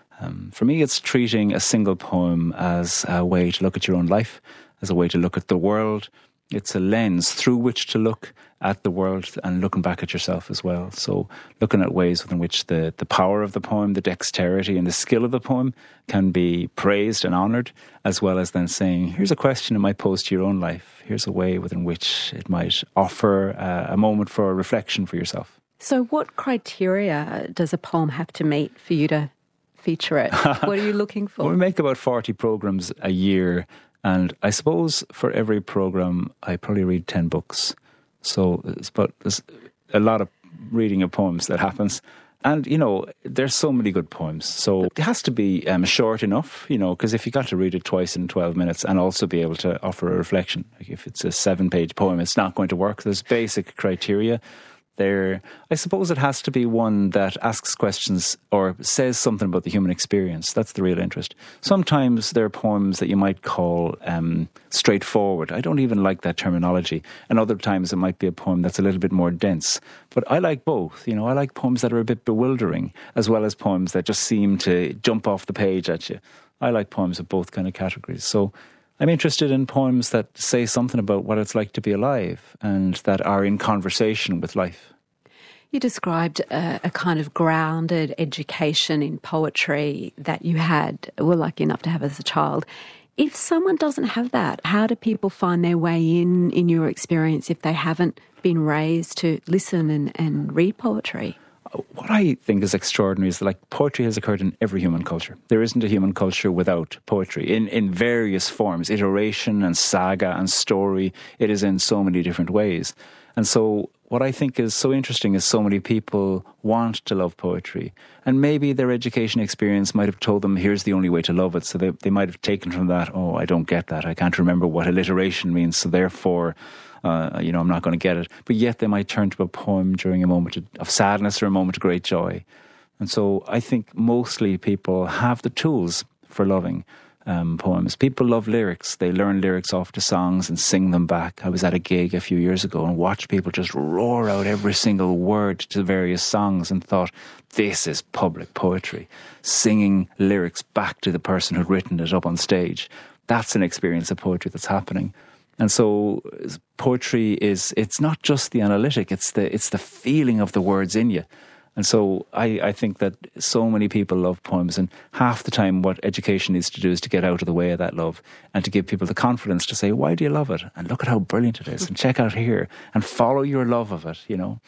For me, it's treating a single poem as a way to look at your own life, as a way to look at the world. It's a lens through which to look at the world and looking back at yourself as well. So looking at ways within which the power of the poem, the dexterity and the skill of the poem can be praised and honoured, as well as then saying, here's a question it might pose to your own life. Here's a way within which it might offer a moment for reflection for yourself. So what criteria does a poem have to meet for you to feature it? What are you looking for? Well, we make about 40 programmes a year. And I suppose for every programme, I probably read 10 books. So there's a lot of reading of poems that happens. And, you know, there's so many good poems. So it has to be short enough, you know, because if you got to read it twice in 12 minutes and also be able to offer a reflection, like if it's a 7-page poem, it's not going to work. There's basic criteria there. I suppose it has to be one that asks questions or says something about the human experience. That's the real interest. Sometimes there are poems that you might call straightforward. I don't even like that terminology. And other times it might be a poem that's a little bit more dense. But I like both. You know, I like poems that are a bit bewildering, as well as poems that just seem to jump off the page at you. I like poems of both kind of categories. So I'm interested in poems that say something about what it's like to be alive and that are in conversation with life. You described a kind of grounded education in poetry that you were lucky enough to have as a child. If someone doesn't have that, how do people find their way in your experience, if they haven't been raised to listen and read poetry? What I think is extraordinary is that, like, poetry has occurred in every human culture. There isn't a human culture without poetry in various forms, iteration and saga and story. It is in so many different ways. And so what I think is so interesting is so many people want to love poetry. And maybe their education experience might have told them, here's the only way to love it. So they might have taken from that, oh, I don't get that. I can't remember what alliteration means. So therefore, I'm not going to get it. But yet they might turn to a poem during a moment of sadness or a moment of great joy. And so I think mostly people have the tools for loving poems. People love lyrics. They learn lyrics off the songs and sing them back. I was at a gig a few years ago and watched people just roar out every single word to various songs and thought, this is public poetry. Singing lyrics back to the person who'd written it up on stage. That's an experience of poetry that's happening. And so poetry it's not just the analytic, it's the feeling of the words in you. And so I think that so many people love poems, and half the time what education needs to do is to get out of the way of that love and to give people the confidence to say, why do you love it? And look at how brilliant it is, and check out here and follow your love of it, you know.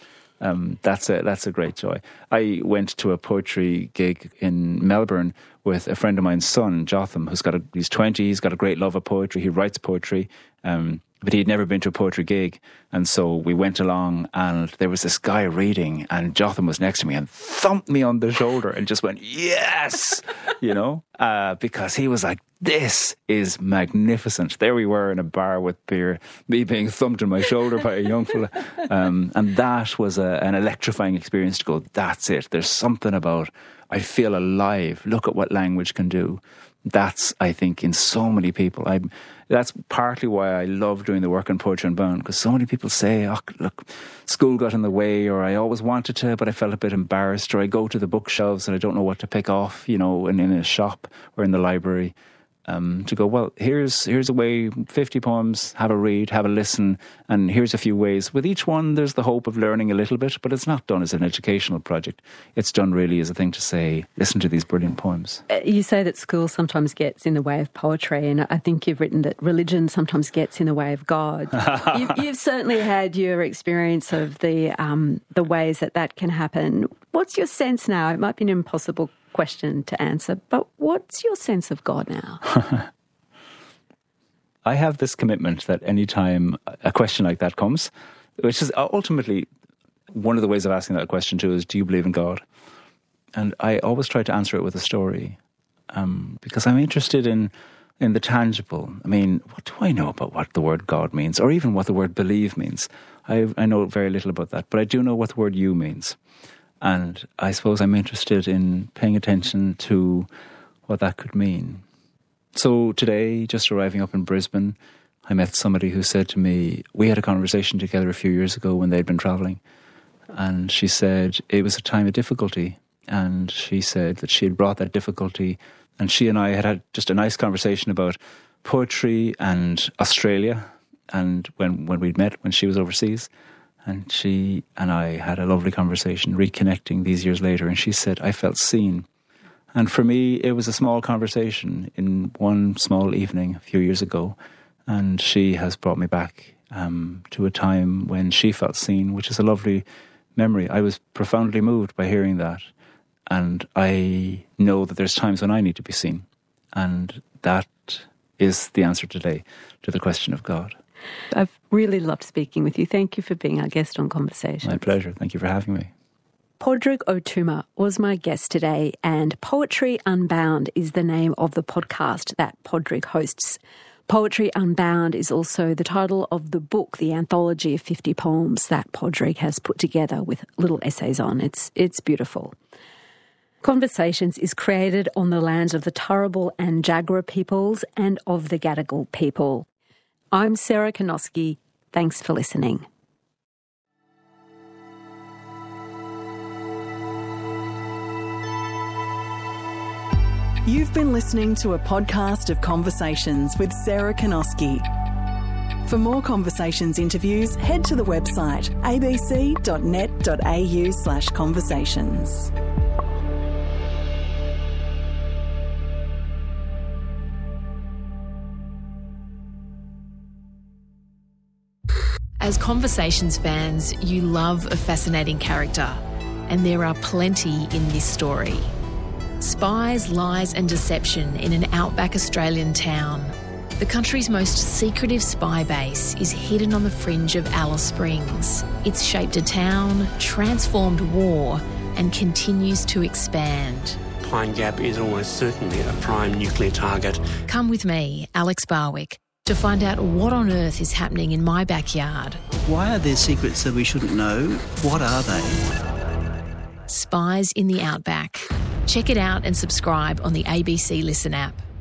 That's a great joy. I went to a poetry gig in Melbourne with a friend of mine's son, Jotham, he's 20, he's got a great love of poetry, he writes poetry, but he'd never been to a poetry gig. And so we went along and there was this guy reading and Jotham was next to me and thumped me on the shoulder and just went, yes, because he was like, this is magnificent. There we were in a bar with beer, me being thumped on my shoulder by a young fella. And that was an electrifying experience to go, that's it. There's something about, I feel alive. Look at what language can do. That's, I think, in so many people. That's partly why I love doing the work on Poetry Unbound, because so many people say, oh, look, school got in the way, or I always wanted to, but I felt a bit embarrassed, or I go to the bookshelves and I don't know what to pick off, in a shop or in the library. To go, well, here's a way, 50 poems, have a read, have a listen, and here's a few ways. With each one, there's the hope of learning a little bit, but it's not done as an educational project. It's done really as a thing to say, listen to these brilliant poems. You say that school sometimes gets in the way of poetry, and I think you've written that religion sometimes gets in the way of God. You've certainly had your experience of the ways that can happen. What's your sense now? It might be an impossible question to answer, but what's your sense of God now? I have this commitment that any time a question like that comes, which is ultimately one of the ways of asking that question too, is do you believe in God? And I always try to answer it with a story, because I'm interested in the tangible. I mean, what do I know about what the word God means, or even what the word believe means? I know very little about that, but I do know what the word you means. And I suppose I'm interested in paying attention to what that could mean. So today, just arriving up in Brisbane, I met somebody who said to me, we had a conversation together a few years ago when they'd been travelling. And she said it was a time of difficulty. And she said that she had brought that difficulty. And she and I had just a nice conversation about poetry and Australia. And when we'd met, when she was overseas. And she and I had a lovely conversation, reconnecting these years later. And she said, I felt seen. And for me, it was a small conversation in one small evening a few years ago. And she has brought me back to a time when she felt seen, which is a lovely memory. I was profoundly moved by hearing that. And I know that there's times when I need to be seen. And that is the answer today to the question of God. I've really loved speaking with you. Thank you for being our guest on Conversations. My pleasure. Thank you for having me. Padraig Ó Tuama was my guest today, and Poetry Unbound is the name of the podcast that Padraig hosts. Poetry Unbound is also the title of the book, the anthology of 50 poems that Padraig has put together with little essays on. It's beautiful. Conversations is created on the lands of the Turrbal and Jagera peoples and of the Gadigal people. I'm Sarah Kanoski. Thanks for listening. You've been listening to a podcast of Conversations with Sarah Kanoski. For more Conversations interviews, head to the website abc.net.au/conversations. As Conversations fans, you love a fascinating character, and there are plenty in this story. Spies, lies and deception in an outback Australian town. The country's most secretive spy base is hidden on the fringe of Alice Springs. It's shaped a town, transformed war, and continues to expand. Pine Gap is almost certainly a prime nuclear target. Come with me, Alex Barwick, to find out what on earth is happening in my backyard. Why are there secrets that we shouldn't know? What are they? Spies in the Outback. Check it out and subscribe on the ABC Listen app.